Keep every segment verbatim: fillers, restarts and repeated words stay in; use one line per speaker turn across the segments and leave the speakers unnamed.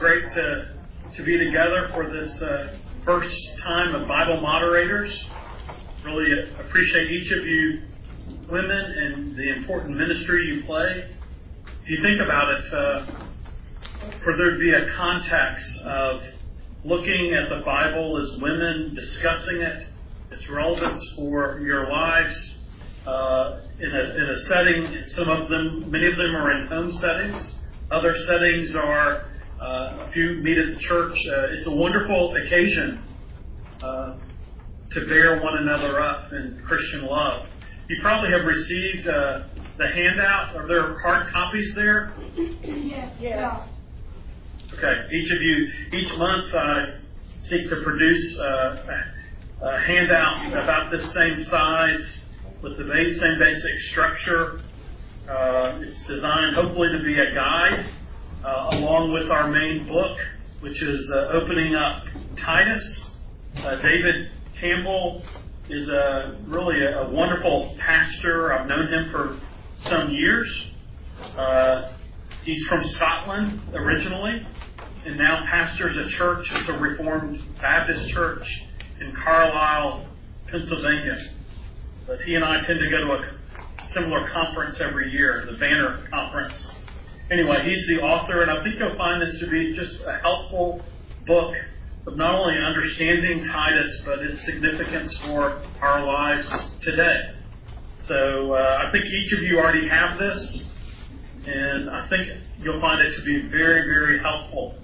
great to to be together for this uh, first time of Bible moderators. Really appreciate each of you women and the important ministry you play. If you think about it, uh, for there to be a context of looking at the Bible as women, discussing it, its relevance for your lives uh, in a in a setting. Some of them, many of them are in home settings. Other settings are uh, a few meet at the church. Uh, it's a wonderful occasion uh, to bear one another up in Christian love. You probably have received uh, the handout. Are there hard copies there?
Yes. Yes.
Okay. Each of you, each month, uh, seek to produce uh, a, a handout about this same size with the same basic structure. Uh, it's designed hopefully to be a guide uh, along with our main book, which is uh, opening up Titus. Uh, David Campbell is a really a, a wonderful pastor. I've known him for some years. Uh, he's from Scotland originally, and now pastors a church. It's a Reformed Baptist church in Carlisle, Pennsylvania. But he and I tend to go to a similar conference every year, the Banner Conference. Anyway, he's the author, and I think you'll find this to be just a helpful book of not only understanding Titus, but its significance for our lives today. So uh, I think each of you already have this, and I think you'll find it to be very, very helpful.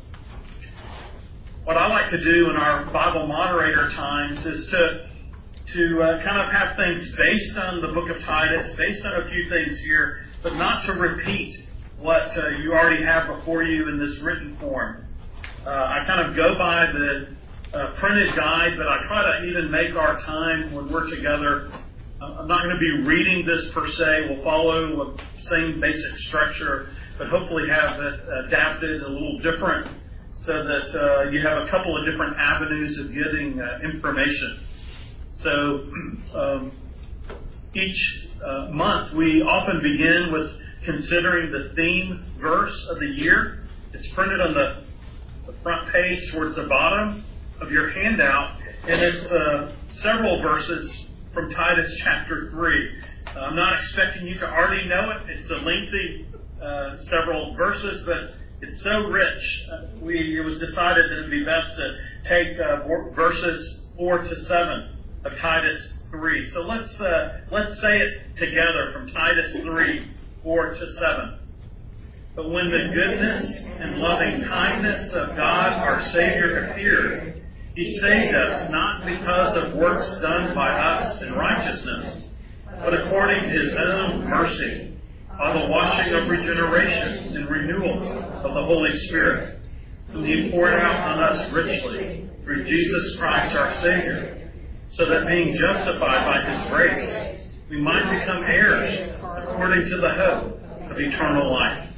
What I like to do in our Bible moderator times is to to uh, kind of have things based on the book of Titus, based on a few things here, but not to repeat what uh, you already have before you in this written form. Uh, I kind of go by the uh, printed guide, but I try to even make our time when we're together. Uh, I'm not going to be reading this per se. We'll follow the same basic structure, but hopefully have it adapted a little different so that uh, you have a couple of different avenues of getting uh, information. So um, each uh, month we often begin with considering the theme verse of the year. It's printed on the, the front page towards the bottom of your handout, and it's uh, several verses from Titus chapter three. Uh, I'm not expecting you to already know it. It's a lengthy uh, several verses, but it's so rich. Uh, we it was decided that it would be best to take uh, verses four to seven of Titus three. So let's uh, let's say it together from Titus three, four to seven. But when the goodness and loving kindness of God our Savior appeared, He saved us not because of works done by us in righteousness, but according to His own mercy, by the washing of regeneration and renewal of the Holy Spirit, whom He poured out on us richly through Jesus Christ our Savior, so that being justified by His grace, we might become heirs according to the hope of eternal life.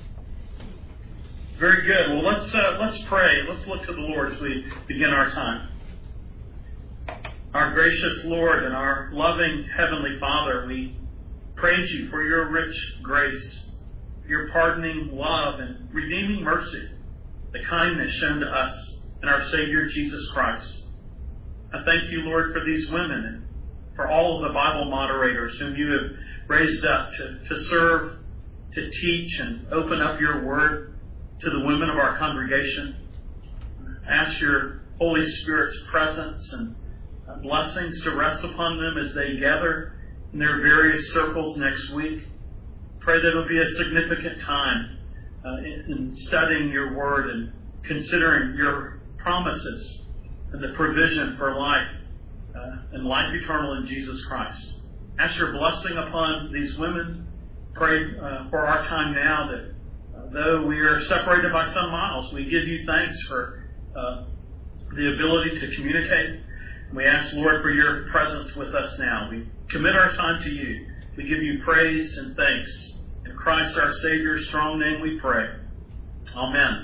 Very good. Well, let's uh, let's pray. Let's look to the Lord as we begin our time. Our gracious Lord and our loving Heavenly Father, we praise You for Your rich grace, Your pardoning love and redeeming mercy, the kindness shown to us in our Savior Jesus Christ. I thank You, Lord, for these women and for all of the Bible moderators whom You have raised up to, to serve, to teach, and open up Your Word to the women of our congregation. Ask Your Holy Spirit's presence and blessings to rest upon them as they gather in their various circles next week. Pray that it will be a significant time uh, in, in studying Your Word and considering Your promises and the provision for life uh, and life eternal in Jesus Christ. Ask Your blessing upon these women. Pray uh, for our time now that uh, though we are separated by some miles, we give You thanks for uh, the ability to communicate. We ask, Lord, for Your presence with us now. We commit our time to You. We give You praise and thanks. In Christ our Savior's strong name we pray. Amen.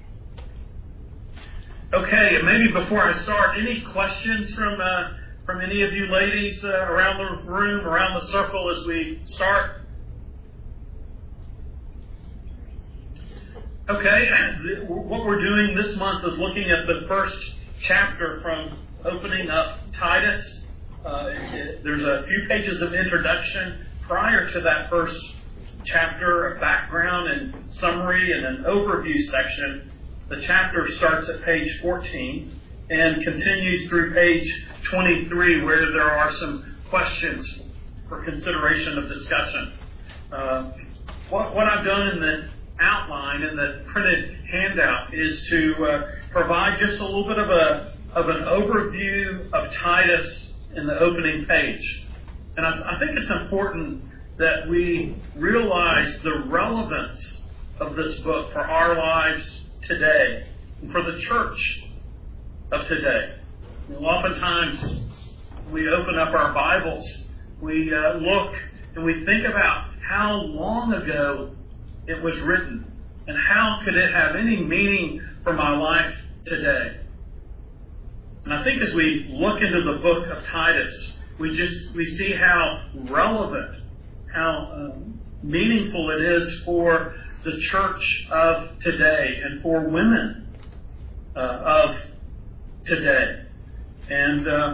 Okay, maybe before I start, any questions from uh, from any of you ladies uh, around the room, around the circle as we start? Okay, what we're doing this month is looking at the first chapter from opening up Titus. Uh, it, there's a few pages of introduction prior to that first chapter, a background and summary and an overview section. The chapter starts at page fourteen and continues through page twenty-three, where there are some questions for consideration of discussion. Uh, what, what I've done in the outline in the printed handout is to uh, provide just a little bit of a of an overview of Titus in the opening page. And I, I think it's important that we realize the relevance of this book for our lives today and for the church of today. You know, oftentimes we open up our Bibles, we uh, look and we think about how long ago it was written and how could it have any meaning for my life today. And I think as we look into the book of Titus, we just we see how relevant, how um, meaningful it is for the church of today and for women uh, of today. And uh,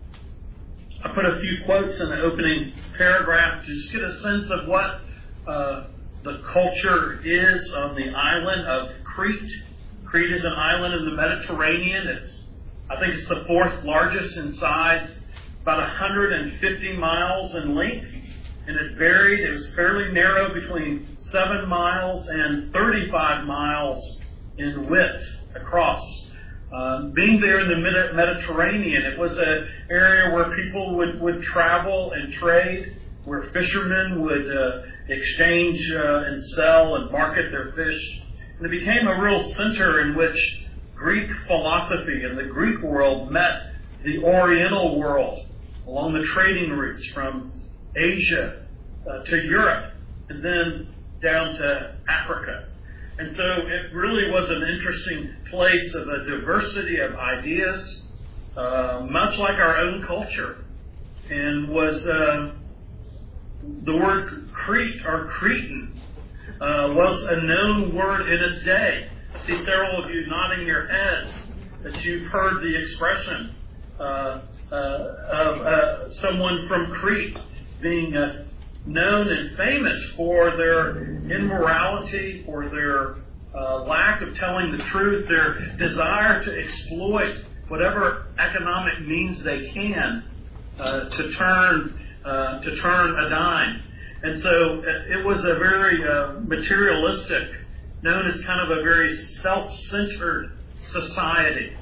I put a few quotes in the opening paragraph to just get a sense of what uh, the culture is on the island of Crete. Crete is an island in the Mediterranean. It's, I think it's the fourth largest in size, about one hundred fifty miles in length. And it varied. It was fairly narrow, between seven miles and thirty-five miles in width across. Uh, being there in the Mediterranean, it was an area where people would, would travel and trade, where fishermen would uh, exchange uh, and sell and market their fish. And it became a real center in which Greek philosophy and the Greek world met the Oriental world along the trading routes from Asia uh, to Europe and then down to Africa. And so it really was an interesting place of a diversity of ideas, uh, much like our own culture, and was uh, the word Crete or Cretan uh, was a known word in its day. I see several of you nodding your heads that you've heard the expression uh, uh, of uh, someone from Crete being uh, known and famous for their immorality, for their uh, lack of telling the truth, their desire to exploit whatever economic means they can uh, to turn uh, to turn a dime. And so it was a very uh, materialistic, known as kind of a very self-centered society.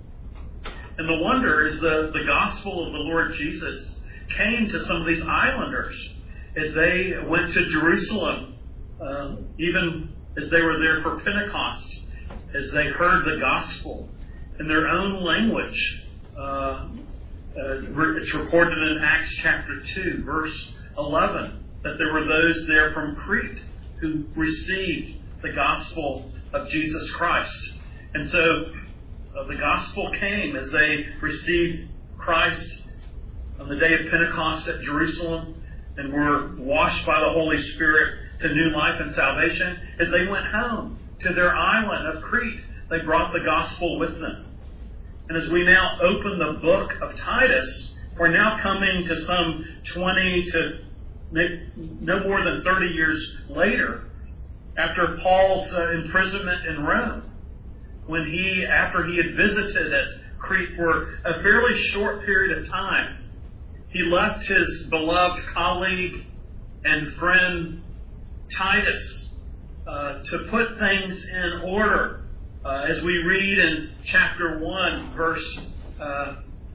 And the wonder is the, the gospel of the Lord Jesus came to some of these islanders as they went to Jerusalem, uh, even as they were there for Pentecost, as they heard the gospel in their own language. Uh, uh, it's recorded in Acts chapter two, verse eleven, that there were those there from Crete who received the gospel of Jesus Christ. And so uh, the gospel came as they received Christ on the day of Pentecost at Jerusalem and were washed by the Holy Spirit to new life and salvation. As they went home to their island of Crete, they brought the gospel with them. And as we now open the book of Titus, we're now coming to some twenty to no more than thirty years later, after Paul's uh, imprisonment in Rome, when he, after he had visited at Crete for a fairly short period of time, he left his beloved colleague and friend Titus uh, to put things in order. Uh, as we read in chapter one, verse uh,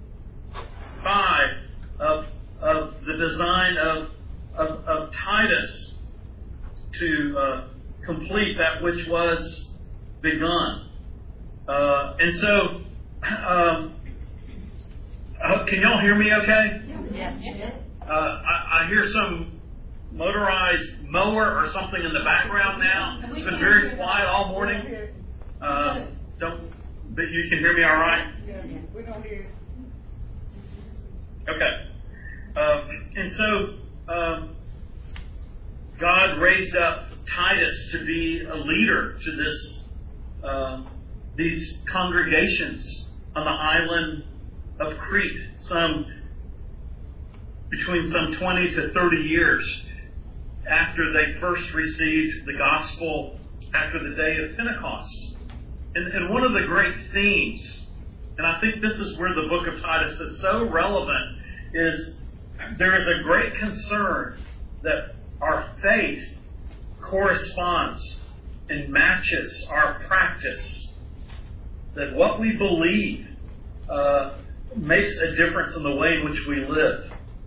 five, of, of the design of, of, of Titus to uh, complete that which was begun. Uh, and so, um, uh, can y'all hear me okay?
Yeah.
Uh, I, I hear some motorized mower or something in the background now. It's been very quiet all morning. Uh, don't, but you can hear me all right?
Yeah, we don't hear.
Okay. Um, and so, um, God raised up Titus to be a leader to this uh, these congregations on the island of Crete, some between some twenty to thirty years after they first received the gospel after the day of Pentecost. And, and one of the great themes, and I think this is where the book of Titus is so relevant, is there is a great concern that our faith corresponds and matches our practice, that what we believe uh, makes a difference in the way in which we live.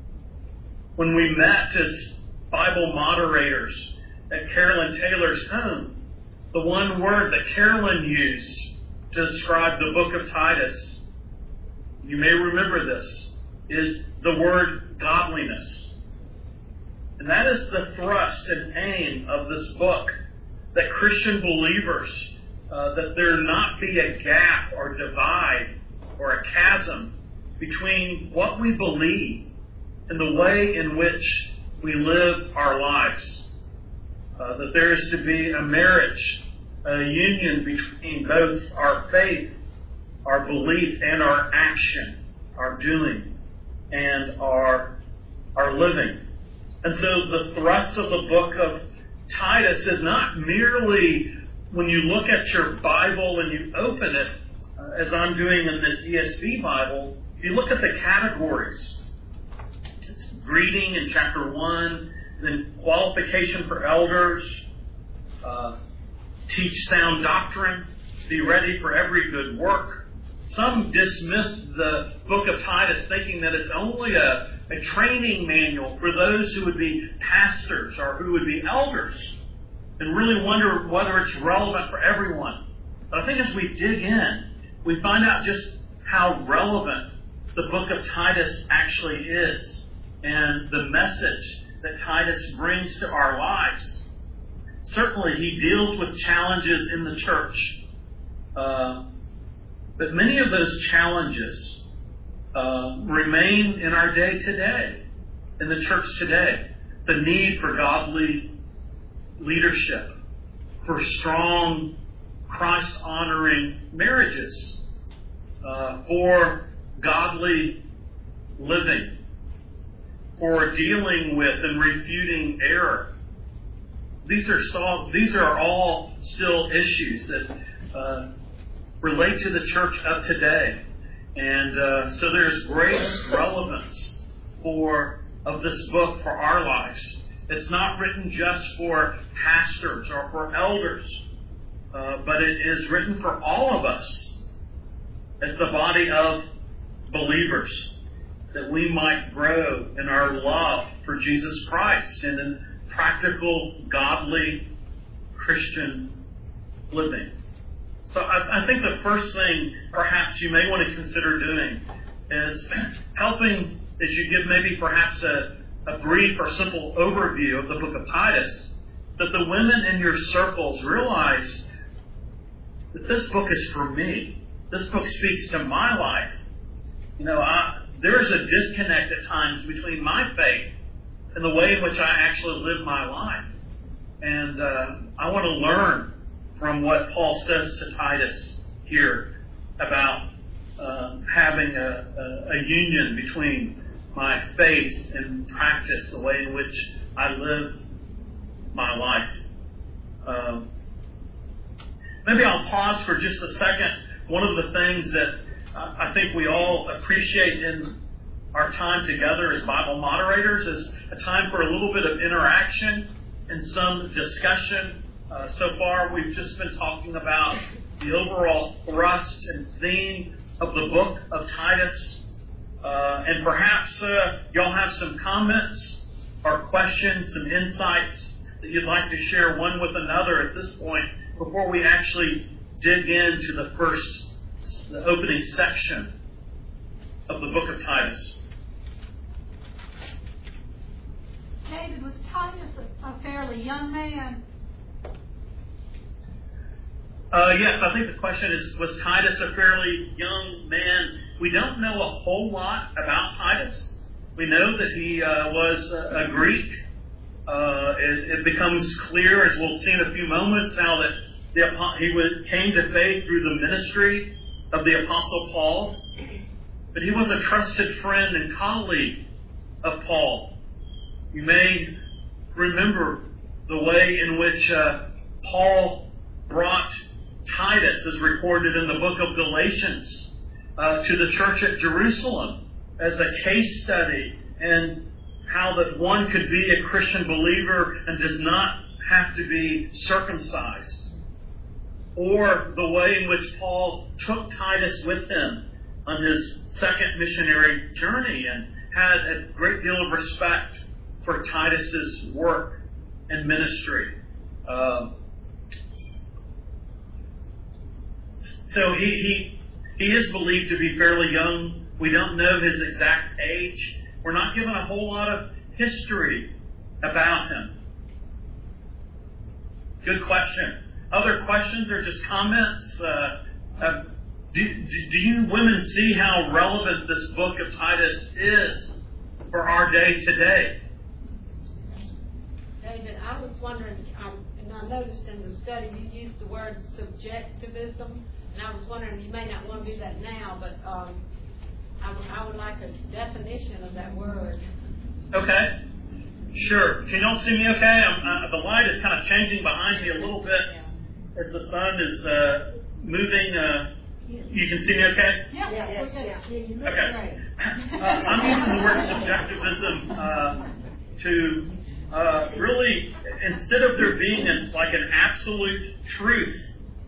When we met as Bible moderators at Carolyn Taylor's home, the one word that Carolyn used to describe the book of Titus, you may remember this, is the word godliness. And that is the thrust and aim of this book, that Christian believers, uh, that there not be a gap or divide or a chasm between what we believe and the way in which we live our lives. Uh, that there is to be a marriage, a union between both our faith, our belief, and our action, our doing, and our, our living. And so the thrust of the book of Titus is not merely when you look at your Bible and you open it, uh, as I'm doing in this E S V Bible, if you look at the categories, it's greeting in chapter one, then qualification for elders, uh, teach sound doctrine, be ready for every good work. Some dismiss the book of Titus thinking that it's only a, a training manual for those who would be pastors or who would be elders, and really wonder whether it's relevant for everyone. But I think as we dig in, we find out just how relevant the book of Titus actually is, and the message that Titus brings to our lives. Certainly, he deals with challenges in the church. Uh, but many of those challenges uh, remain in our day today, in the church today. The need for godly leadership, for strong, Christ-honoring marriages, uh, for godly living, for dealing with and refuting error. These are still, these are all still issues that uh, relate to the church of today, and uh, so there's great relevance for of this book for our lives. It's not written just for pastors or for elders, uh, but it is written for all of us as the body of believers, that we might grow in our love for Jesus Christ and in practical, godly, Christian living. So I, I think the first thing perhaps you may want to consider doing is helping, as you give maybe perhaps a, a brief or simple overview of the book of Titus, that the women in your circles realize that this book is for me. This book speaks to my life. You know, I, there's a disconnect at times between my faith and the way in which I actually live my life. And uh, I want to learn from what Paul says to Titus here about uh, having a, a, a union between my faith and practice, the way in which I live my life. Um, maybe I'll pause for just a second. One of the things that uh, I think we all appreciate in our time together as Bible moderators is a time for a little bit of interaction and some discussion. Uh, so far, we've just been talking about the overall thrust and theme of the book of Titus. Uh, and perhaps uh, y'all have some comments or questions, some insights that you'd like to share one with another at this point before we actually dig into the first, the opening section of the book of Titus.
David, was Titus a, a fairly young man?
Uh, yes, I think the question is, was Titus a fairly young man? We don't know a whole lot about Titus. We know that he uh, was a, a Greek, Uh, it, it becomes clear, as we'll see in a few moments, how that the, he would, came to faith through the ministry of the Apostle Paul. But he was a trusted friend and colleague of Paul. You may remember the way in which uh, Paul brought Titus, as recorded in the book of Galatians, uh, to the church at Jerusalem as a case study, and how that one could be a Christian believer and does not have to be circumcised. Or the way in which Paul took Titus with him on his second missionary journey and had a great deal of respect for Titus's work and ministry. Uh, so he, he he is believed to be fairly young. We don't know his exact age. We're not given a whole lot of history about him. Good question. Other questions or just comments? Uh, uh, do, do you women see how relevant this book of Titus is for our day today?
David, I was wondering, um, and I noticed in the study you used the word subjectivism, and I was wondering, you may not want to do that now, but um, I, w- I would like a definition of that word.
Okay. Sure. Can you all see me okay? I'm, uh, the light is kind of changing behind me a little bit
Yeah.
as the sun is uh, moving. Uh, you can see me okay?
Yeah,
Yeah,
we're
yes,
good.
yeah. Yeah, you look
Okay.
great.
Uh, I'm using the word subjectivism uh, to uh, really, instead of there being an, like an absolute truth,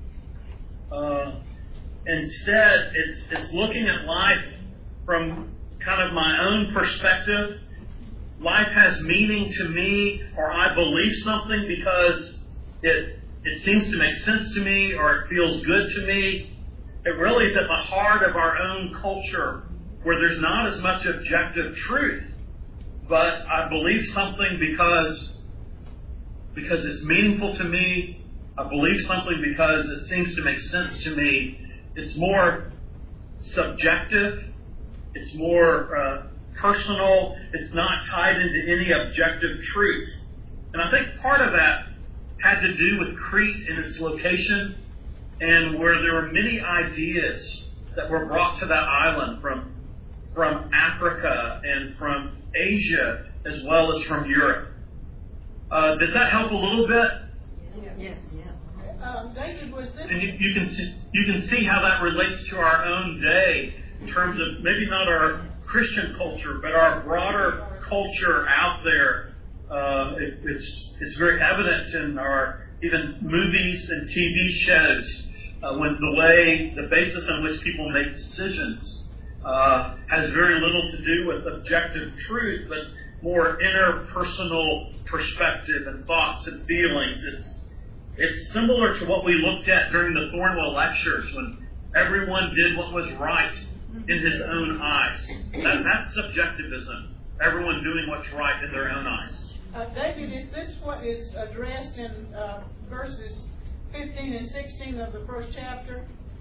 uh, instead it's it's looking at life from kind of my own perspective. Life has meaning to me, or I believe something because it it seems to make sense to me, or it feels good to me. It really is at the heart of our own culture, where there's not as much objective truth, but I believe something because because it's meaningful to me. I believe something because it seems to make sense to me. It's more subjective. It's more uh, personal. It's not tied into any objective truth. And I think part of that had to do with Crete and its location, and where there were many ideas that were brought to that island from from Africa and from Asia as well as from Europe. Uh, does that help a little bit?
Yes. Yeah.
Um, David, was this?
And you, you can see, you can see how that relates to our own day in terms of maybe not our Christian culture, but our broader culture out there. Uh, it, it's it's very evident in our even movies and T V shows uh, when the way the basis on which people make decisions uh, has very little to do with objective truth, but more interpersonal perspective and thoughts and feelings. It's it's similar to what we looked at during the Thornwell lectures when everyone did what was right in his own eyes. That, that's subjectivism. Everyone doing what's right in their own eyes.
Uh, David, is this what is addressed in uh, verses fifteen and sixteen of the first chapter?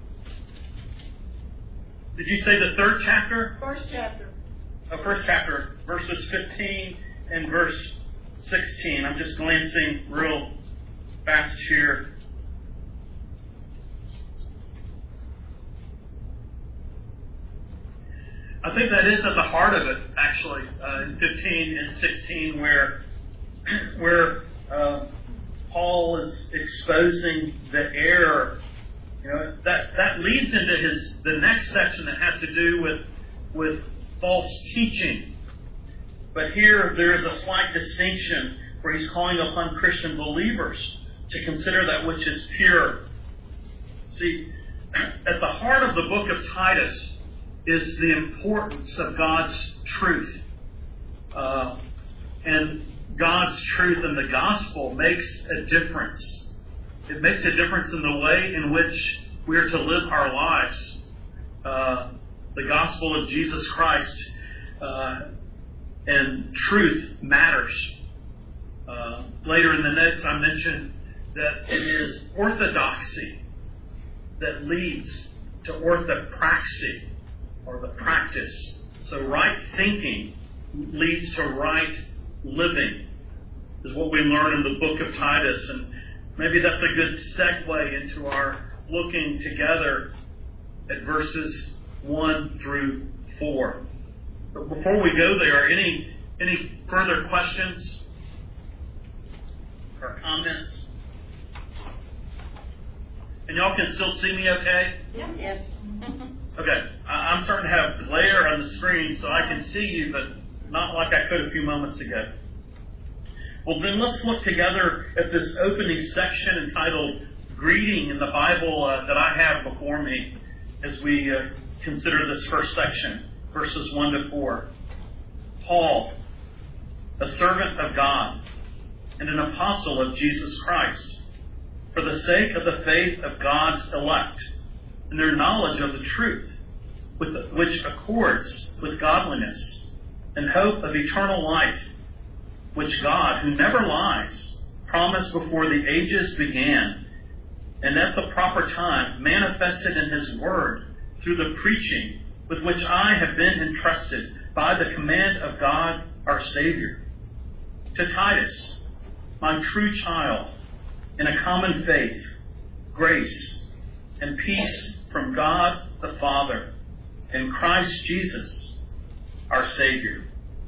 Did you say the third chapter?
First chapter.
The first chapter, verses fifteen and verse sixteen. I'm just glancing real fast here. I think that is at the heart of it, actually, uh, in fifteen and sixteen, where where uh, Paul is exposing the error. You know, that that leads into his the next section that has to do with with false teaching. But here there is a slight distinction where he's calling upon Christian believers to consider that which is pure. See, at the heart of the book of Titus is the importance of God's truth. Uh, and God's truth in the gospel makes a difference. It makes a difference in the way in which we are to live our lives. Uh, the gospel of Jesus Christ uh, and truth matters. Uh, later in the notes I mentioned that it is orthodoxy that leads to orthopraxy, or the practice. So right thinking leads to right living. is what we learn in the book of Titus. And maybe that's a good segue into our looking together at verses one through four. But before we go there, any any further questions or comments? And y'all can still see me okay?
Yeah. Yes.
Okay. I'm starting to have glare on the screen so I can see you, but not like I could a few moments ago. Well, then let's look together at this opening section entitled Greeting in the Bible uh, that I have before me as we uh, consider this first section, verses one to four. Paul, a servant of God and an apostle of Jesus Christ, for the sake of the faith of God's elect and their knowledge of the truth, with the, which accords with godliness and hope of eternal life, which God, who never lies, promised before the ages began, and at the proper time manifested in His Word through the preaching with which I have been entrusted by the command of God our Savior. To Titus, my true child, in a common faith, grace and peace from God the Father and Christ Jesus our Savior.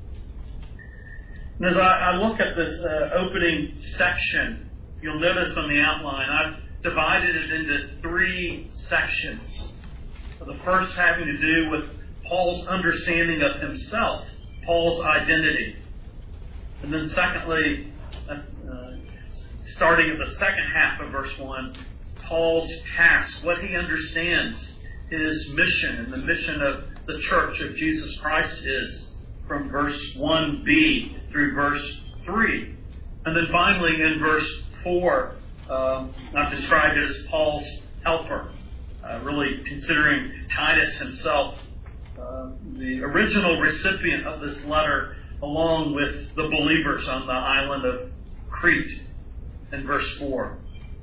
And as I, I look at this uh, opening section, you'll notice on the outline, I've divided it into three sections. The first having to do with Paul's understanding of himself, Paul's identity. And then secondly, uh, uh, starting at the second half of verse one, Paul's task, what he understands his mission and the mission of the church of Jesus Christ is, from verse one b through verse three. And then finally in verse four, uh, I've described it as Paul's helper, uh, really considering Titus himself, uh, the original recipient of this letter, along with the believers on the island of Crete in verse four.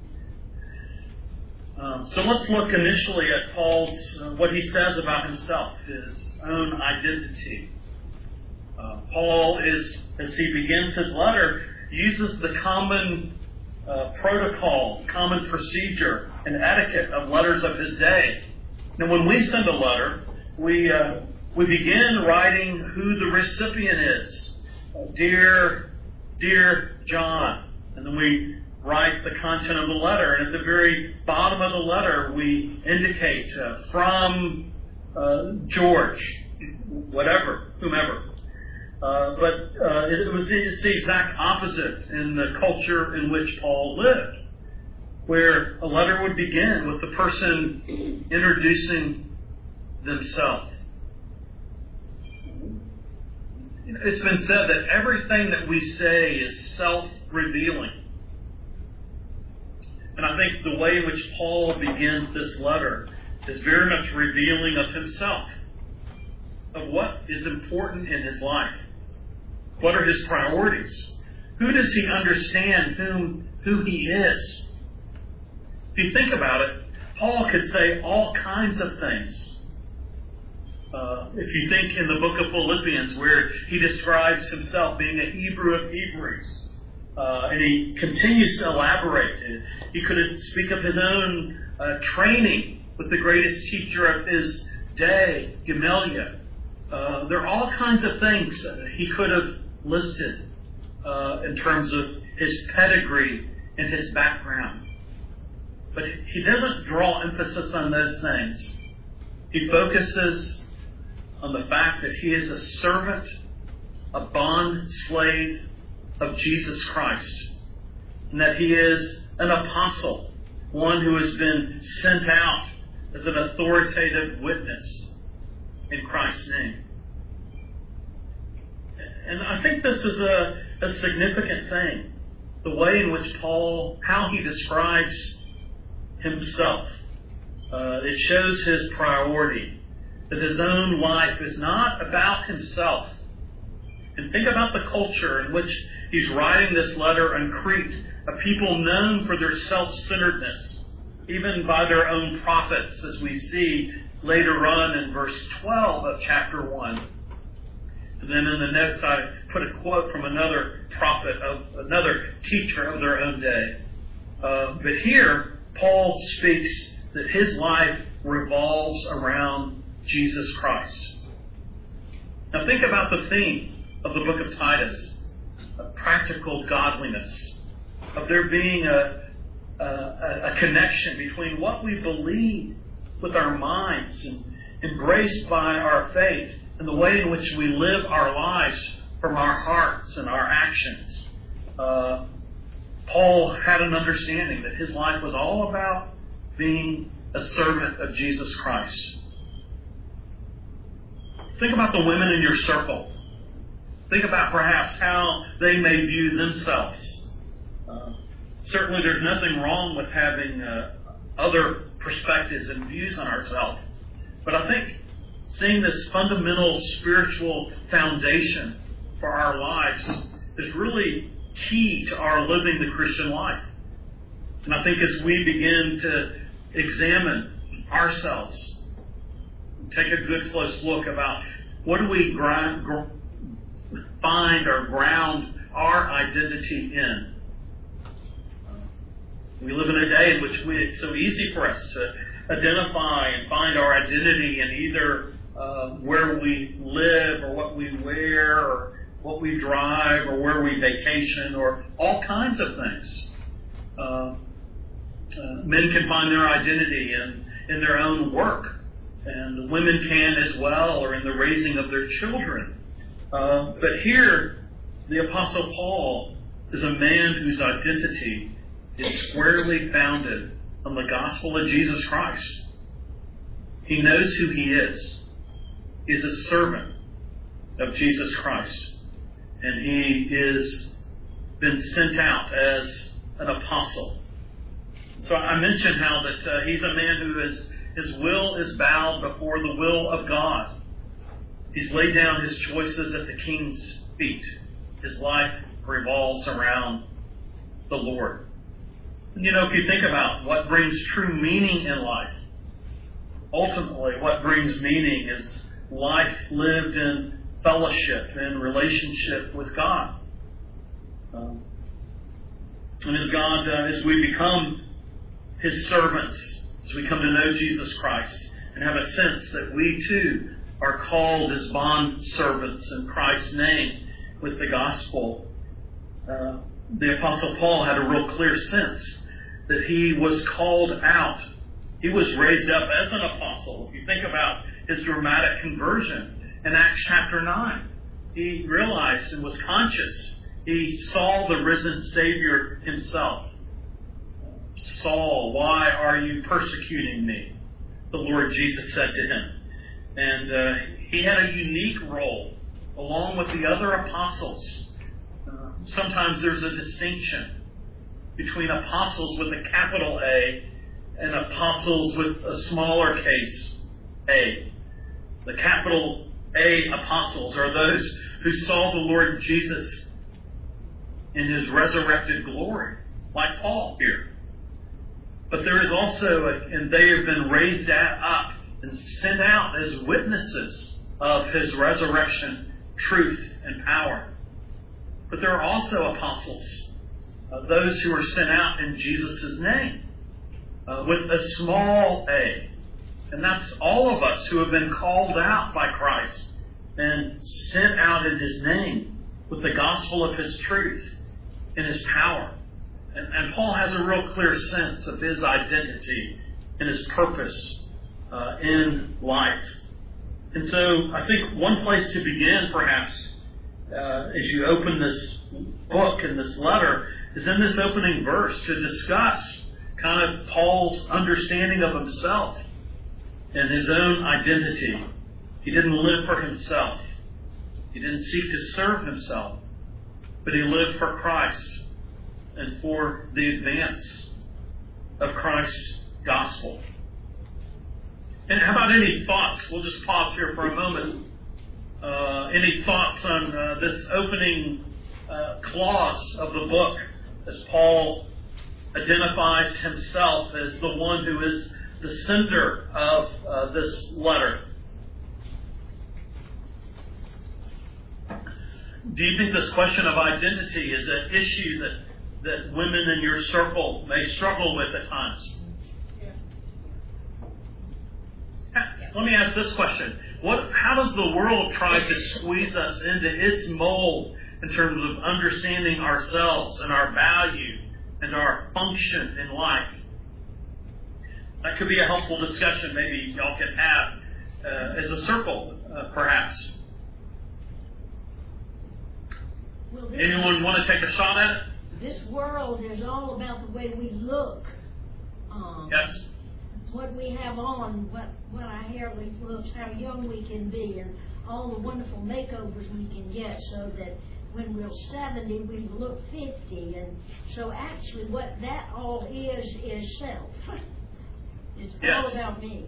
Um, so let's look initially at Paul's, uh, what he says about himself, his own identity. Uh, Paul is, as he begins his letter, uses the common uh, protocol, common procedure, and etiquette of letters of his day. Now, when we send a letter, we uh, we begin writing who the recipient is. Uh, dear, dear John, and then we write the content of the letter. And at the very bottom of the letter, we indicate uh, from uh, George, whatever, whomever. Uh, but uh, it, it was the, it's the exact opposite in the culture in which Paul lived, where a letter would begin with the person introducing themselves. It's been said that everything that we say is self-revealing. And I think the way in which Paul begins this letter is very much revealing of himself, of what is important in his life. What are his priorities? Who does he understand whom, who he is? If you think about it, Paul could say all kinds of things. Uh, if you think in the book of Philippians, where he describes himself being a Hebrew of Hebrews, uh, and he continues to elaborate. He could speak of his own uh, training with the greatest teacher of his day, Gamaliel. Uh, there are all kinds of things that he could have listed uh, in terms of his pedigree and his background. But he doesn't draw emphasis on those things. He focuses on the fact that he is a servant, a bond slave of Jesus Christ, and that he is an apostle, one who has been sent out as an authoritative witness in Christ's name. And I think this is a, a significant thing, the way in which Paul, how he describes himself. Uh, it shows his priority, that his own life is not about himself. And think about the culture in which he's writing this letter on Crete, a people known for their self-centeredness, even by their own prophets, as we see later on in verse twelve of chapter one. And then in the notes, I put a quote from another prophet, of another teacher of their own day. Uh, but here, Paul speaks that his life revolves around Jesus Christ. Now think about the theme of the book of Titus, of practical godliness, of there being a, a, a connection between what we believe with our minds and embraced by our faith and the way in which we live our lives from our hearts and our actions. Uh, Paul had an understanding that his life was all about being a servant of Jesus Christ. Think about the women in your circle. Think about perhaps how they may view themselves. Uh, certainly there's nothing wrong with having uh, other perspectives and views on ourselves. But I think seeing this fundamental spiritual foundation for our lives is really key to our living the Christian life. And I think as we begin to examine ourselves, take a good close look about what do we grind, gr- find or ground our identity in. We live in a day in which we, it's so easy for us to identify and find our identity in either uh, where we live or what we wear or what we drive or where we vacation or all kinds of things. Uh, uh, men can find their identity in, in their own work, and women can as well, or in the raising of their children. Uh, but here, the Apostle Paul is a man whose identity is squarely founded on the gospel of Jesus Christ. He knows who he is. He's a servant of Jesus Christ. And he is been sent out as an apostle. So I mentioned how that uh, he's a man who is, his will is bowed before the will of God. He's laid down his choices at the king's feet. His life revolves around the Lord. And you know, if you think about what brings true meaning in life, ultimately what brings meaning is life lived in fellowship and relationship with God. Um, and as God, uh, as we become his servants, as we come to know Jesus Christ and have a sense that we too are called as bond servants in Christ's name with the gospel, uh, the Apostle Paul had a real clear sense that he was called out. He was raised up as an apostle. If you think about his dramatic conversion in Acts chapter nine, he realized and was conscious. He saw the risen Savior himself. Saul, why are you persecuting me? The Lord Jesus said to him. And uh, he had a unique role along with the other apostles. Uh, sometimes there's a distinction between apostles with a capital A and apostles with a smaller case A. The capital A apostles are those who saw the Lord Jesus in his resurrected glory, like Paul here. But there is also, a, and they have been raised up and sent out as witnesses of his resurrection, truth, and power. But there are also apostles, uh, those who are sent out in Jesus' name, uh, with a small a. And that's all of us who have been called out by Christ and sent out in his name with the gospel of his truth and his power. And, and Paul has a real clear sense of his identity and his purpose uh, in life. And so I think one place to begin, perhaps, uh, as you open this book and this letter, is in this opening verse to discuss kind of Paul's understanding of himself and his own identity. He didn't live for himself. He didn't seek to serve himself, but he lived for Christ and for the advance of Christ's gospel. And how about any thoughts? We'll just pause here for a moment. Uh, any thoughts on uh, this opening uh, clause of the book as Paul identifies himself as the one who is the sender of uh, this letter? Do you think this question of identity is an issue that, that women in your circle may struggle with at times?
Yeah.
Let me ask this question. What, how does the world try to squeeze us into its mold in terms of understanding ourselves and our value and our function in life? That could be a helpful discussion maybe y'all could have uh, as a circle, uh, perhaps.
Well, this,
Anyone want to take a shot at it?
this world is all about the way we look. Um,
Yes.
What we have on, what, what our hair looks, how young we can be, and all the wonderful makeovers we can get so that when we're seventy, we look fifty. And so actually what that all is, is self. It's
Yes.
all about me.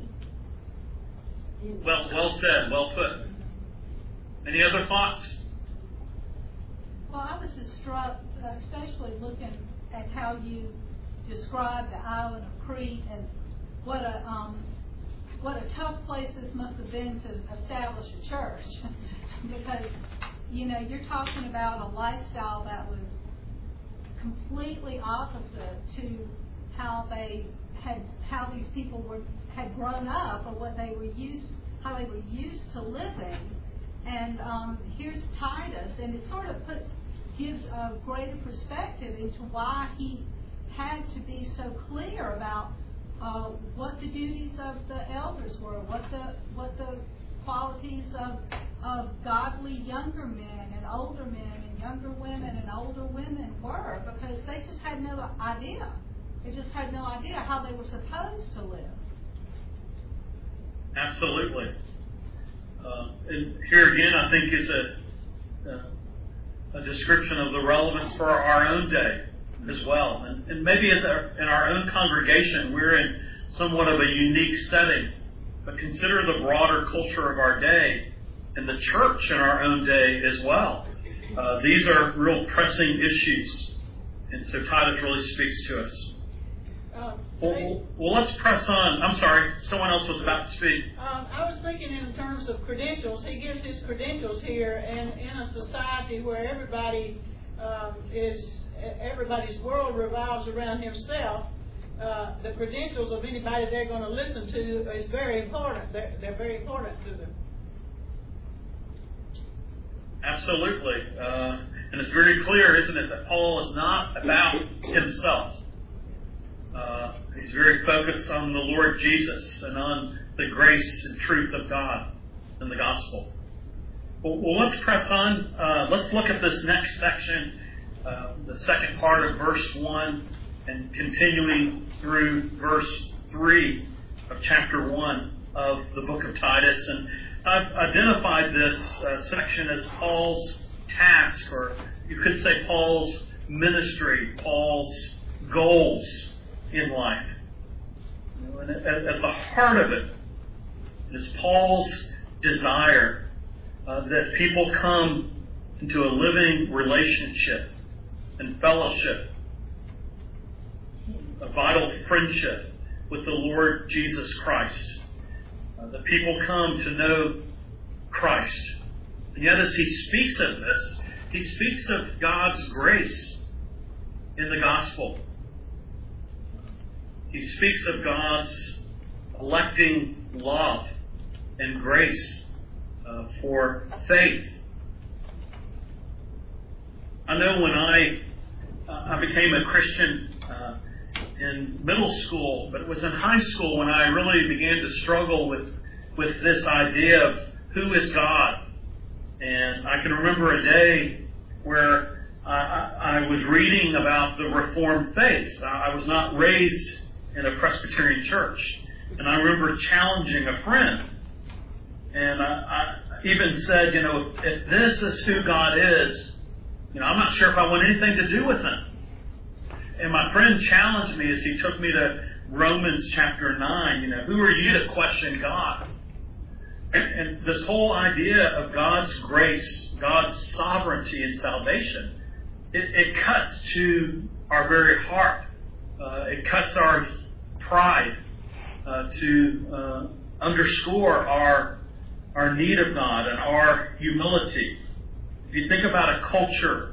Well, well said. Well put. Any other thoughts?
Well, I was just struck, especially looking at how you described the island of Crete as what a um, what a tough place this must have been to establish a church, because you know you're talking about a lifestyle that was completely opposite to how they had how these people were had grown up, or what they were used how they were used to living. And um, here's Titus, and it sort of puts gives a greater perspective into why he had to be so clear about uh, what the duties of the elders were, what the what the qualities of of godly younger men and older men and younger women and older women were, because they just had no idea. They just had no idea how they were supposed to live.
Absolutely. Uh, and here again, I think is a uh, a description of the relevance for our own day as well. And, and maybe as our, in our own congregation, we're in somewhat of a unique setting. But consider the broader culture of our day and the church in our own day as well. Uh, these are real pressing issues. And so Titus really speaks to us.
Um,
Well, well, let's press on. I'm sorry, someone else was about to speak.
Um, I was thinking in terms of credentials. He gives his credentials here, and in a society where everybody um, is everybody's world revolves around himself, uh, the credentials of anybody they're going to listen to is very important. They're, they're very important to them.
Absolutely, uh, and it's very clear, isn't it, that Paul is not about himself. Uh, he's very focused on the Lord Jesus and on the grace and truth of God and the gospel. Well, well let's press on. Uh, let's look at this next section, uh, the second part of verse one, and continuing through verse three of chapter one of the book of Titus. And I've identified this uh, section as Paul's task, or you could say Paul's ministry, Paul's goals in life. You know, and at, at the heart of it is Paul's desire uh, that people come into a living relationship and fellowship, a vital friendship with the Lord Jesus Christ. Uh, that people come to know Christ. And yet as he speaks of this, he speaks of God's grace in the gospel. He speaks of God's electing love and grace uh, for faith. I know when I uh, I became a Christian uh, in middle school, but it was in high school when I really began to struggle with with this idea of who is God. And I can remember a day where I, I, I was reading about the Reformed faith. I was not raised in a Presbyterian church. And I remember challenging a friend. And I, I even said, you know, if this is who God is, you know, I'm not sure if I want anything to do with Him. And my friend challenged me as he took me to Romans chapter nine. You know, who are you to question God? And, and this whole idea of God's grace, God's sovereignty and salvation, it, it cuts to our very heart. Uh, it cuts our pride uh, to uh, underscore our our need of God and our humility. If you think about a culture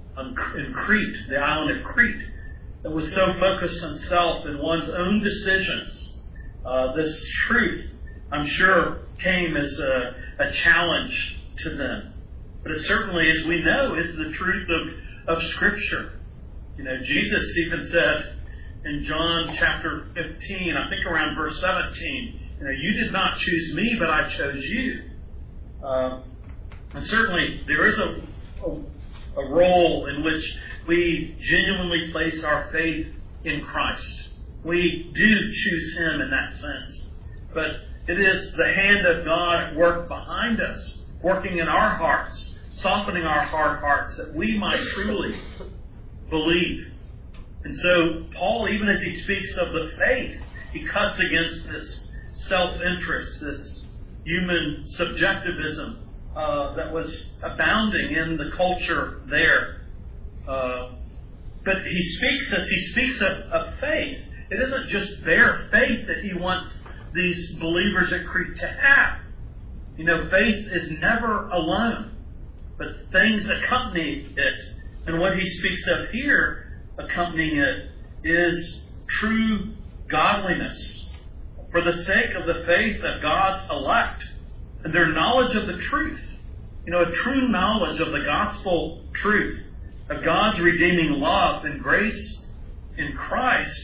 in Crete, the island of Crete, that was so focused on self and one's own decisions, uh, this truth, I'm sure, came as a, a challenge to them. But it certainly, as we know, is the truth of, of Scripture. You know, Jesus even said in John chapter fifteen, I think around verse seventeen, you know, you did not choose me, but I chose you. Uh, and certainly there is a, a, a role in which we genuinely place our faith in Christ. We do choose Him in that sense. But it is the hand of God at work behind us, working in our hearts, softening our hard hearts, that we might truly believe. And so Paul, even as he speaks of the faith, he cuts against this self-interest, this human subjectivism uh, that was abounding in the culture there. Uh, but he speaks, as he speaks of, of faith, it isn't just their faith that he wants these believers at Crete to have. You know, faith is never alone, but things accompany it. And what he speaks of here, accompanying it, is true godliness for the sake of the faith of God's elect and their knowledge of the truth. You know, a true knowledge of the gospel truth, of God's redeeming love and grace in Christ,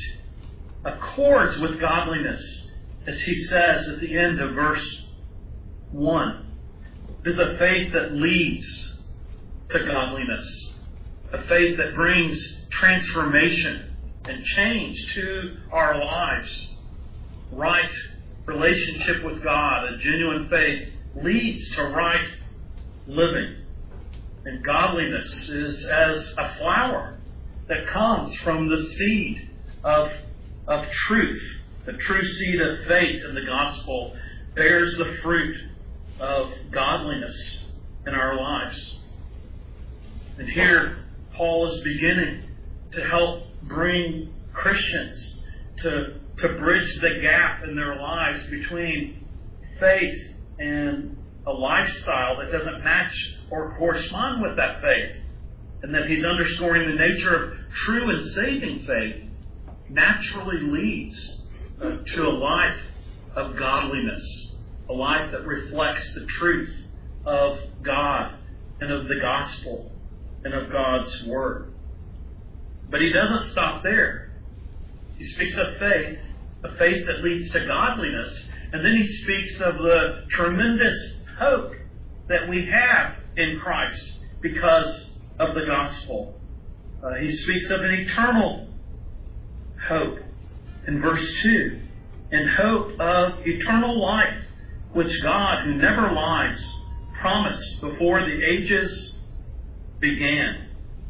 accords with godliness, as he says at the end of verse one. It is a faith that leads to godliness, a faith that brings transformation and change to our lives. Right relationship with God, a genuine faith, leads to right living. And godliness is as a flower that comes from the seed of, of truth. The true seed of faith in the gospel bears the fruit of godliness in our lives. And here, Paul is beginning to help bring Christians to, to bridge the gap in their lives between faith and a lifestyle that doesn't match or correspond with that faith. And that he's underscoring the nature of true and saving faith naturally leads uh, to a life of godliness, a life that reflects the truth of God and of the gospel and of God's Word. But he doesn't stop there. He speaks of faith, a faith that leads to godliness, and then he speaks of the tremendous hope that we have in Christ because of the gospel. Uh, he speaks of an eternal hope in verse two, in hope of eternal life, which God, who never lies, promised before the ages began.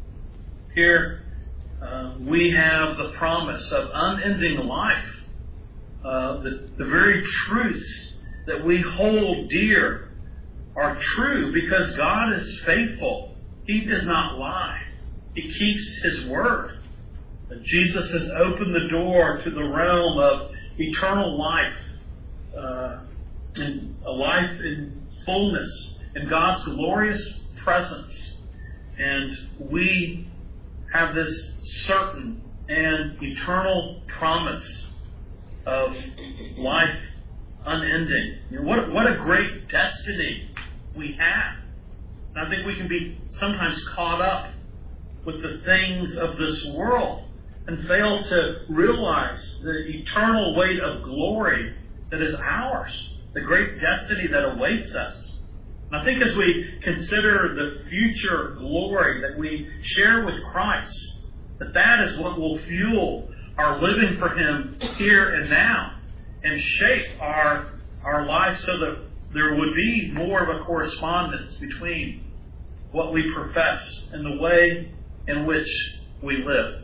Here uh, we have the promise of unending life, uh, the, the very truths that we hold dear are true because God is faithful. He does not lie. He keeps His word. Jesus has opened the door to the realm of eternal life, uh, and a life in fullness, in God's glorious presence. And we have this certain and eternal promise of life unending. You know, what, what a great destiny we have. And I think we can be sometimes caught up with the things of this world and fail to realize the eternal weight of glory that is ours, the great destiny that awaits us. And I think as we consider the future glory that we share with Christ, that that is what will fuel our living for Him here and now and shape our, our lives so that there would be more of a correspondence between what we profess and the way in which we live.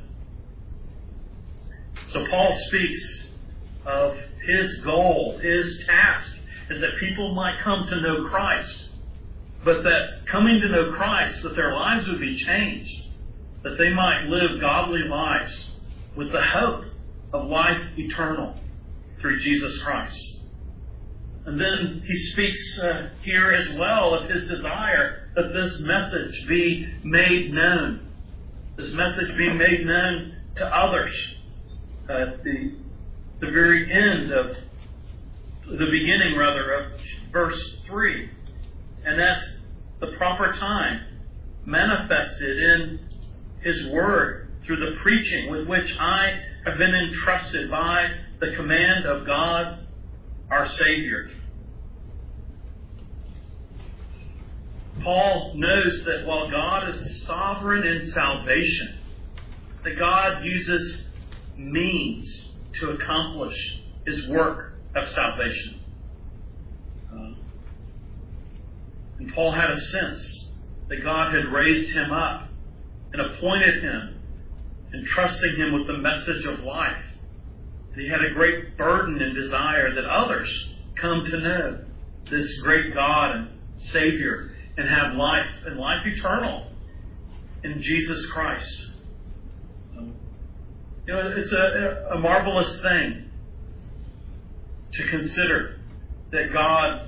So Paul speaks of his goal, his task, is that people might come to know Christ, but that coming to know Christ, that their lives would be changed, that they might live godly lives with the hope of life eternal through Jesus Christ. And then he speaks uh, here as well of his desire that this message be made known. This message be made known to others. At the, the very end of, the beginning rather, of verse three. And at the proper time, manifested in his word through the preaching with which I have been entrusted by the command of God, our Savior. Paul knows that while God is sovereign in salvation, that God uses means to accomplish his work of salvation. Uh, and Paul had a sense that God had raised him up and appointed him, entrusting him with the message of life. And he had a great burden and desire that others come to know this great God and Savior and have life and life eternal in Jesus Christ. You know, it's a, a marvelous thing to consider that God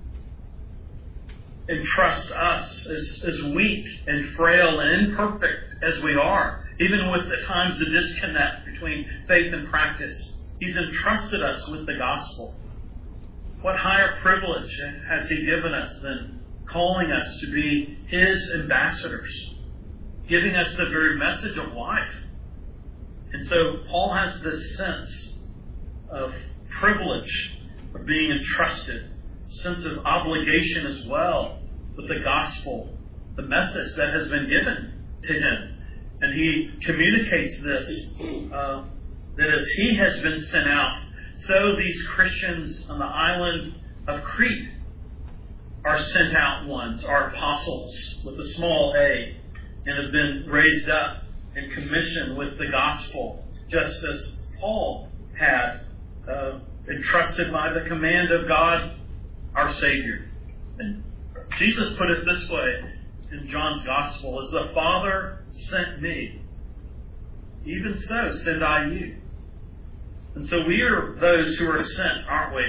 entrusts us as, as weak and frail and imperfect as we are, even with at times the disconnect between faith and practice. He's entrusted us with the gospel. What higher privilege has he given us than calling us to be his ambassadors, giving us the very message of life? And so Paul has this sense of privilege of being entrusted, sense of obligation as well with the gospel, the message that has been given to him. And he communicates this, uh, that as he has been sent out, so these Christians on the island of Crete are sent out ones, are apostles with a small a, and have been raised up and commissioned with the gospel, just as Paul had, uh, entrusted by the command of God, our Savior. And Jesus put it this way in John's gospel: as the Father sent me, even so send I you. And so we are those who are sent, aren't we?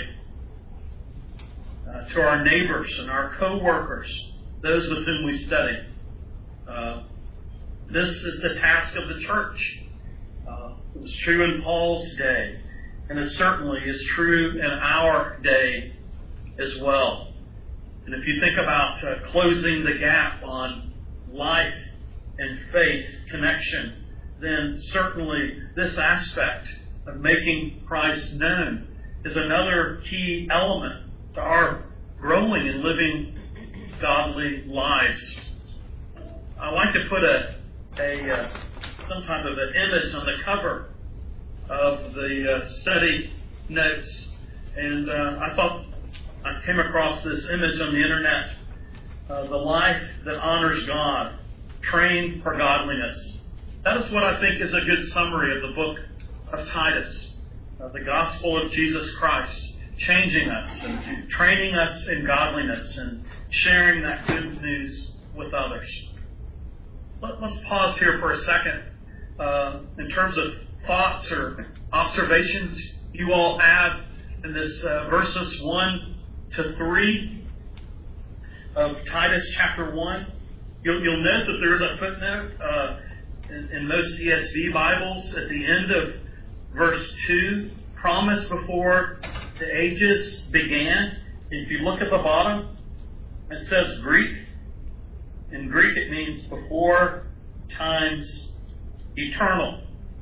Uh, to our neighbors and our co-workers, those with whom we study. Uh, this is the task of the church. Uh, it was true in Paul's day, and it certainly is true in our day as well. And if you think about uh, closing the gap on life and faith connection, then certainly this aspect of making Christ known is another key element to our growing and living godly lives. I like to put a, a uh, some type of an image on the cover of the uh, study notes, and uh, I thought I came across this image on the internet: uh, the life that honors God, trained for godliness. That is what I think is a good summary of the book of Titus, uh, the gospel of Jesus Christ, changing us and training us in godliness and sharing that good news with others. Let, let's pause here for a second uh, in terms of thoughts or observations you all have in this uh, verses one to three of Titus chapter one. You'll, you'll note that there is a footnote uh, in, in most E S V Bibles at the end of verse two, promised before the ages began. If you look at the bottom, it says Greek. In Greek it means before times eternal.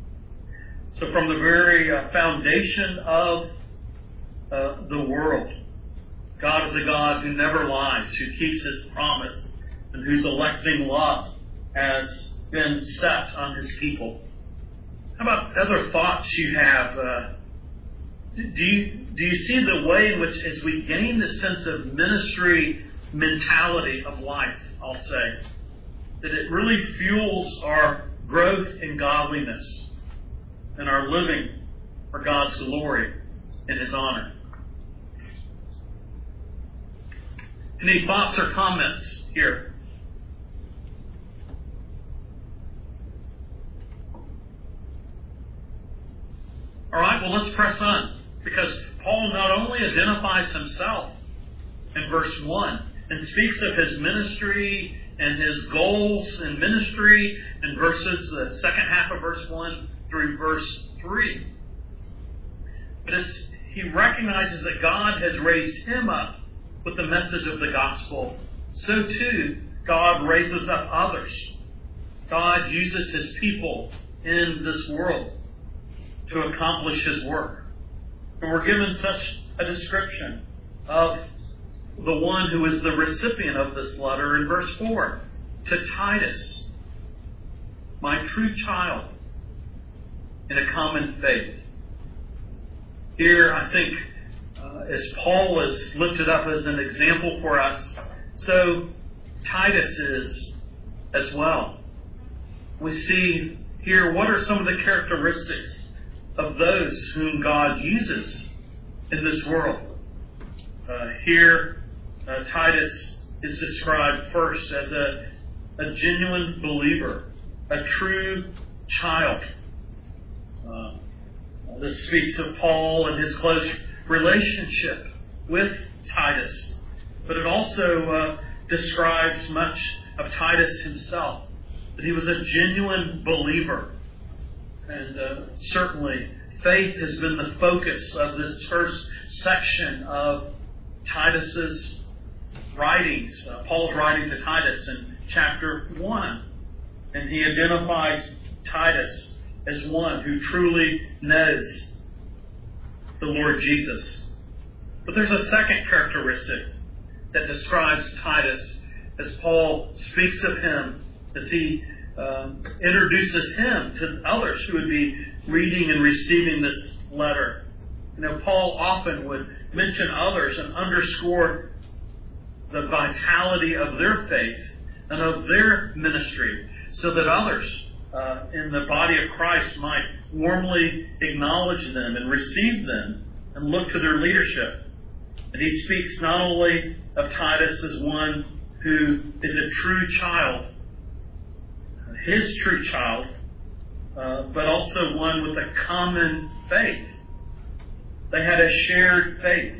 So from the very uh, foundation of uh, the world, God is a God who never lies, who keeps his promise, and whose electing love has been set on his people. How about other thoughts you have? Uh, do you do you see the way in which, as we gain the sense of ministry mentality of life, I'll say, that it really fuels our growth in godliness and our living for God's glory and his honor? Any thoughts or comments here? All right, well, let's press on, because Paul not only identifies himself in verse one and speaks of his ministry and his goals in ministry in verses, the second half of verse one through verse three. But as he recognizes that God has raised him up with the message of the gospel, so too God raises up others. God uses his people in this world to accomplish his work. And we're given such a description of the one who is the recipient of this letter in verse four. To Titus, my true child in a common faith. Here, I think, uh, as Paul is lifted up as an example for us, so Titus is as well. We see here what are some of the characteristics of those whom God uses in this world. Uh, here, uh, Titus is described first as a, a genuine believer, a true child. Uh, this speaks of Paul and his close relationship with Titus, but it also uh, describes much of Titus himself, that he was a genuine believer. And uh, certainly faith has been the focus of this first section of Titus's writings, uh, Paul's writing to Titus in chapter one. And he identifies Titus as one who truly knows the Lord Jesus. But there's a second characteristic that describes Titus as Paul speaks of him, as he uh, introduces him to others who would be reading and receiving this letter. You know, Paul often would mention others and underscore the vitality of their faith and of their ministry, so that others uh, in the body of Christ might warmly acknowledge them and receive them and look to their leadership. And he speaks not only of Titus as one who is a true child, his true child, uh, but also one with a common faith. They had a shared faith.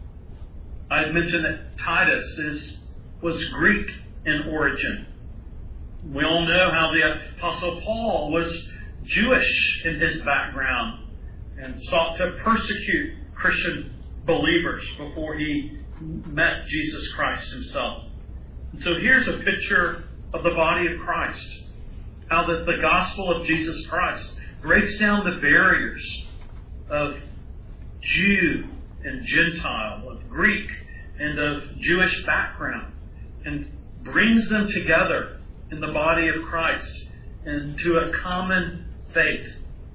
I mentioned that Titus is, was Greek in origin. We all know how the Apostle Paul was Jewish in his background and sought to persecute Christian believers before he met Jesus Christ himself. And so here's a picture of the body of Christ. How that the gospel of Jesus Christ breaks down the barriers of Jew and Gentile, of Greek and of Jewish background, and brings them together in the body of Christ into a common faith.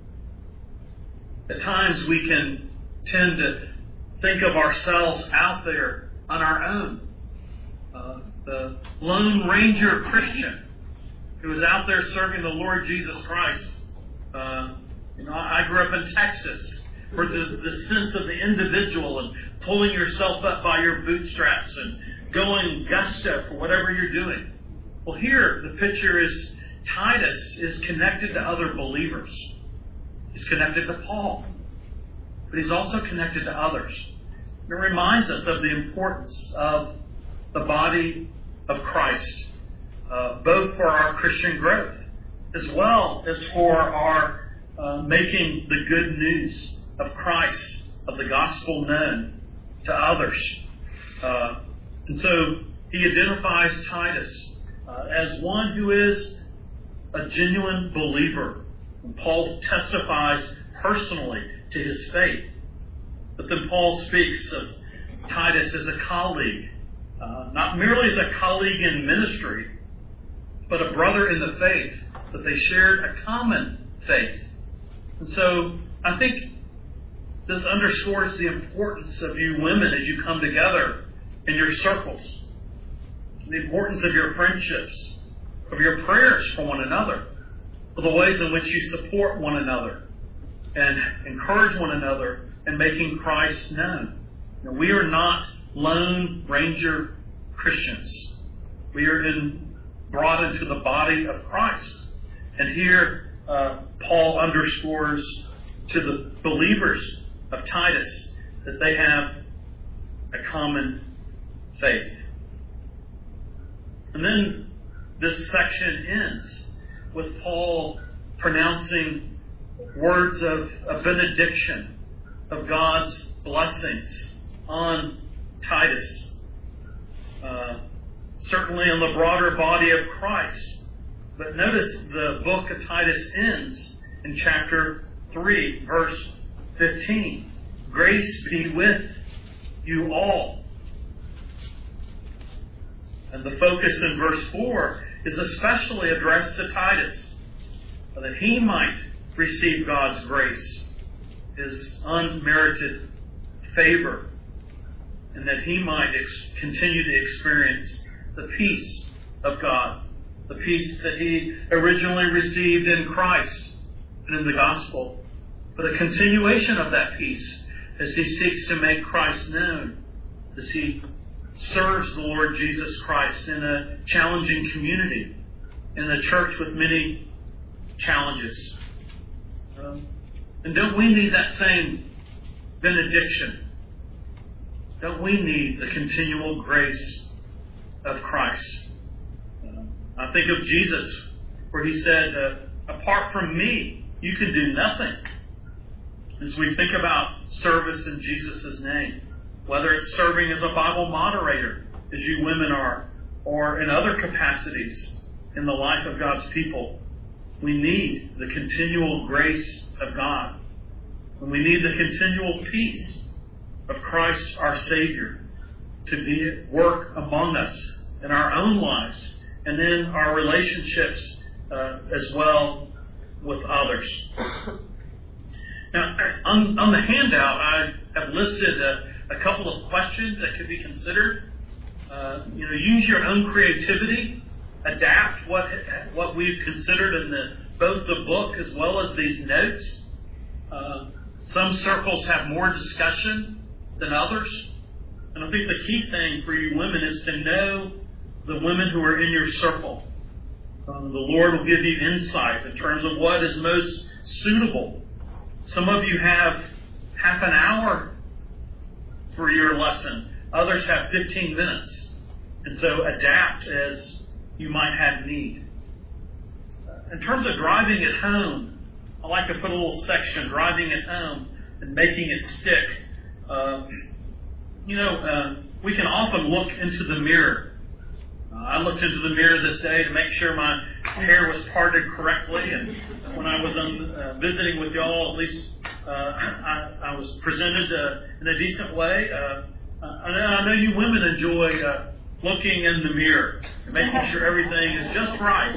At times we can tend to think of ourselves out there on our own. Uh, the Lone Ranger Christian who was out there serving the Lord Jesus Christ. Uh, you know, I grew up in Texas, where the, the sense of the individual and pulling yourself up by your bootstraps and going gusto for whatever you're doing. Well, here the picture is Titus is connected to other believers. He's connected to Paul, but he's also connected to others. It reminds us of the importance of the body of Christ. Uh, both for our Christian growth, as well as for our uh, making the good news of Christ, of the gospel known to others. Uh, and so he identifies Titus uh, as one who is a genuine believer. And Paul testifies personally to his faith. But then Paul speaks of Titus as a colleague, uh, not merely as a colleague in ministry, but a brother in the faith, that they shared a common faith. And so I think this underscores the importance of you women as you come together in your circles, the importance of your friendships, of your prayers for one another, of the ways in which you support one another and encourage one another in making Christ known. Now, we are not Lone Ranger Christians. We are in brought into the body of Christ. And here uh, Paul underscores to the believers of Titus that they have a common faith. And then this section ends with Paul pronouncing words of a benediction, of God's blessings on Titus. Uh, certainly on the broader body of Christ. But notice the book of Titus ends in chapter three, verse fifteen. Grace be with you all. And the focus in verse four is especially addressed to Titus, that he might receive God's grace, His unmerited favor, and that he might ex- continue to experience the peace of God, the peace that he originally received in Christ and in the gospel, but a continuation of that peace as he seeks to make Christ known, as he serves the Lord Jesus Christ in a challenging community, in a church with many challenges. Um, and don't we need that same benediction? Don't we need the continual grace of Christ? Uh, I think of Jesus, where he said, uh, apart from me, you can do nothing. As we think about service in Jesus' name, whether it's serving as a Bible moderator, as you women are, or in other capacities in the life of God's people, we need the continual grace of God. And we need the continual peace of Christ our Savior to be at work among us in our own lives and in our relationships uh, as well with others. Now, on, on the handout, I have listed a, a couple of questions that could be considered. Uh, you know, use your own creativity, adapt what what we've considered in the both the book as well as these notes. Uh, some circles have more discussion than others, and I think the key thing for you women is to know the women who are in your circle. Um, the Lord will give you insight in terms of what is most suitable. Some of you have half an hour for your lesson. Others have fifteen minutes. And so adapt as you might have need. In terms of driving it home, I like to put a little section, driving it home and making it stick. Uh, you know, uh, we can often look into the mirror. Uh, I looked into the mirror this day to make sure my hair was parted correctly, and when I was on, uh, visiting with y'all, at least uh, I, I was presented uh, in a decent way. Uh, I, know, I know you women enjoy uh, looking in the mirror and making sure everything is just right.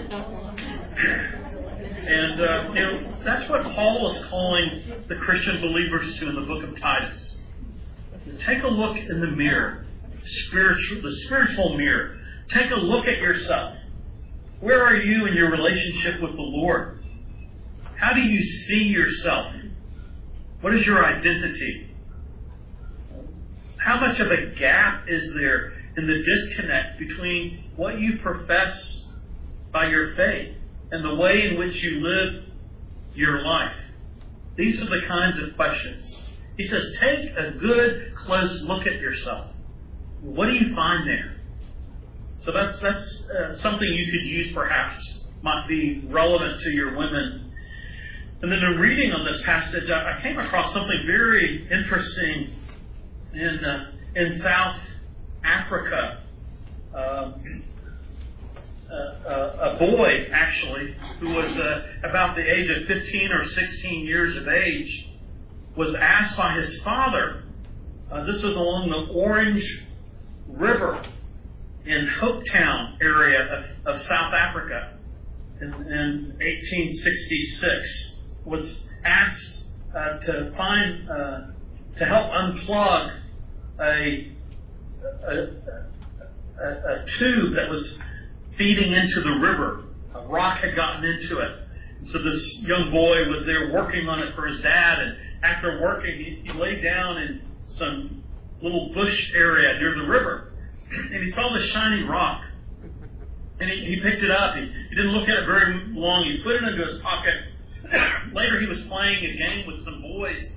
And uh, you know, that's what Paul is calling the Christian believers to in the book of Titus. Take a look in the mirror, spiritual, the spiritual mirror. Take a look at yourself. Where are you in your relationship with the Lord? How do you see yourself? What is your identity? How much of a gap is there in the disconnect between what you profess by your faith and the way in which you live your life? These are the kinds of questions. He says, take a good, close look at yourself. What do you find there? So that's that's uh, something you could use, perhaps, might be relevant to your women. And then in reading on this passage, I, I came across something very interesting in uh, in South Africa. Uh, uh, a boy, actually, who was uh, about the age of fifteen or sixteen years of age, was asked by his father, uh, this was along the Orange River in Hopetown area of, of South Africa in, in eighteen sixty-six, was asked uh, to find, uh, to help unplug a, a, a, a tube that was feeding into the river. A rock had gotten into it. And so this young boy was there working on it for his dad, and after working, he, he laid down in some little bush area near the river. And he saw this shiny rock. And he, he picked it up. He, he didn't look at it very long. He put it into his pocket. Later he was playing a game with some boys.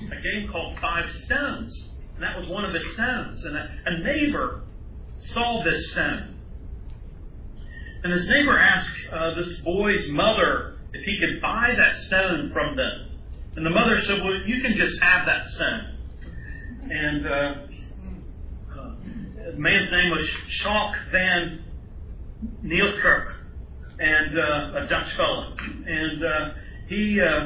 a game called Five Stones. And that was one of the stones. And a, a neighbor saw this stone. And his neighbor asked uh, this boy's mother if he could buy that stone from them. And the mother said, well, you can just have that stone. And uh, uh, the man's name was Schalk van Nieuwkerk, and uh, a Dutch fellow. And uh, he uh,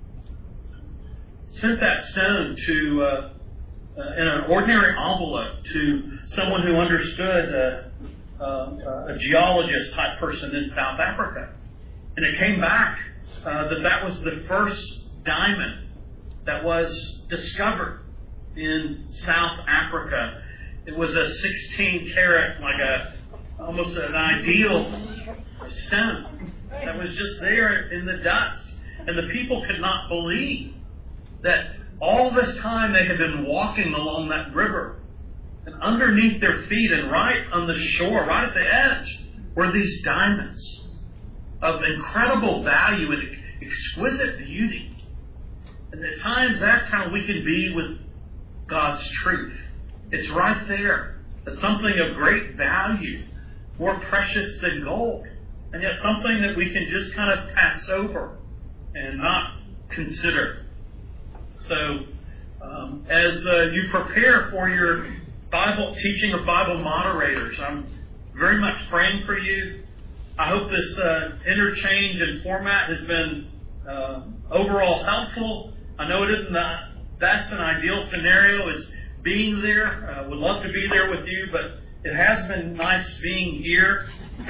sent that stone to uh, uh, in an ordinary envelope to someone who understood uh, uh, a geologist type person in South Africa. And it came back uh, that that was the first diamond that was discovered in South Africa. It was a sixteen carat, like a almost an ideal stone that was just there in the dust. And the people could not believe that all this time they had been walking along that river, and underneath their feet and right on the shore, right at the edge, were these diamonds of incredible value and exquisite beauty. And at times that's how we can be with God's truth. It's right there. It's something of great value, more precious than gold, and yet something that we can just kind of pass over and not consider. So, um, as uh, you prepare for your Bible teaching or Bible moderators, I'm very much praying for you. I hope this uh, interchange and format has been uh, overall helpful. I know it isn't the best and ideal scenario is being there. Uh, would love to be there with you, but it has been nice being here. Uh,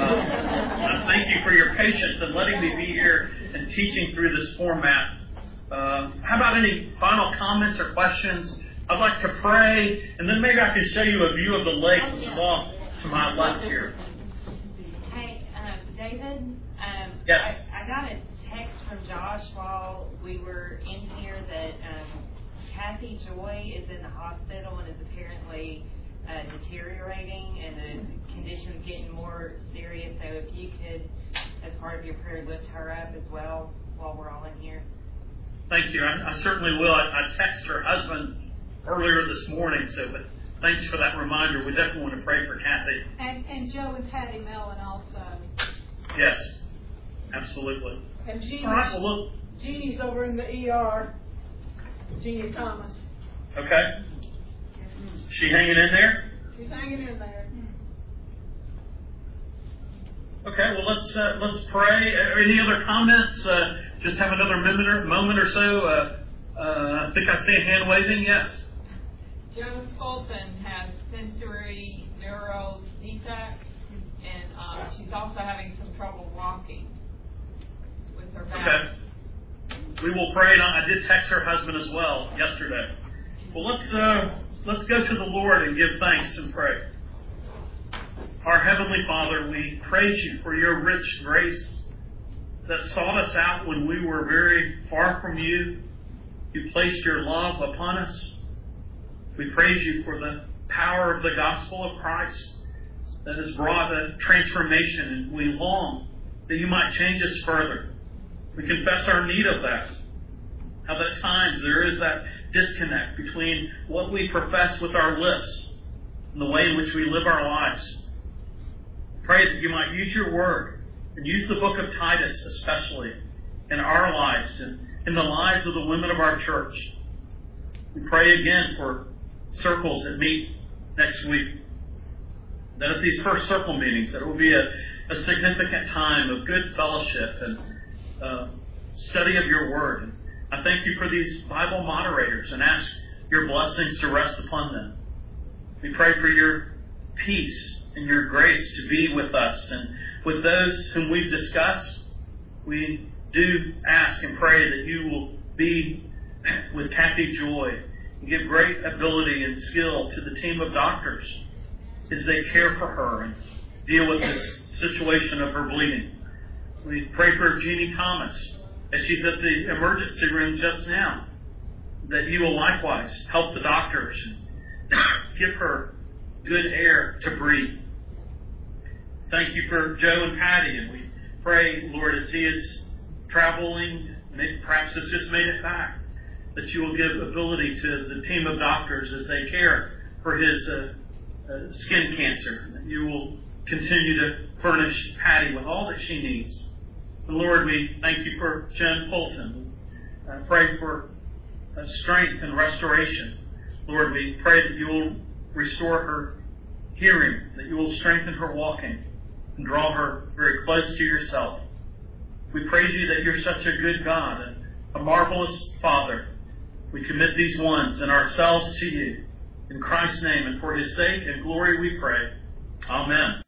I thank you for your patience and letting me be here and teaching through this format. Uh, how about any final comments or questions? I'd like to pray, and then maybe I can show you a view of the lake, which is off to my left here.
Hey, um, David, um,
yeah.
I, I got a text from Josh while we were in here that um, Kathy Joy is in the hospital and is apparently uh, deteriorating, and the condition's getting more serious. So if you could, as part of your prayer, lift her up as well while we're all in here.
Thank you. I, I certainly will. I, I texted her husband earlier this morning, so but thanks for that reminder. We definitely want to pray for Kathy.
And, and Joe and Patty Mellon also.
Yes, absolutely.
And Jeannie's,
All right, well, look.
Jeannie's over in the E R. Jeannie Thomas.
Okay. She hanging in there?
She's hanging in there.
Okay, well, let's uh, let's pray. Uh, any other comments? Uh, just have another minute or, moment or so. Uh, uh, I think I see a hand waving. Yes.
Joan Fulton has sensory neuro defects, and um, she's also having some trouble walking with her back.
Okay. We will pray, and I did text her husband as well yesterday. Well, let's uh, let's go to the Lord and give thanks and pray. Our Heavenly Father, we praise you for your rich grace that sought us out when we were very far from you. You placed your love upon us. We praise you for the power of the gospel of Christ that has brought a transformation, and we long that you might change us further. We confess our need of that. How that at times there is that disconnect between what we profess with our lips and the way in which we live our lives. Pray that you might use your word and use the book of Titus especially in our lives and in the lives of the women of our church. We pray again for circles that meet next week. That at these first circle meetings, that it will be a, a significant time of good fellowship and uh, study of your word. And I thank you for these Bible moderators and ask your blessings to rest upon them. We pray for your peace and your grace to be with us and with those whom we've discussed. We do ask and pray that you will be with Kathy Joy and give great ability and skill to the team of doctors as they care for her and deal with this situation of her bleeding. We pray for Jeannie Thomas as she's at the emergency room just now, that you will likewise help the doctors and give her good air to breathe. Thank you for Joe and Patty, and we pray, Lord, as he is traveling, maybe perhaps has just made it back, that you will give ability to the team of doctors as they care for his uh, uh, skin cancer. That you will continue to furnish Patty with all that she needs. And Lord, we thank you for Jen Fulton. I pray for uh, strength and restoration. Lord, we pray that you will restore her hearing, that you will strengthen her walking, and draw her very close to yourself. We praise you that you're such a good God and a marvelous Father. We commit these ones and ourselves to you. In Christ's name and for his sake and glory we pray. Amen.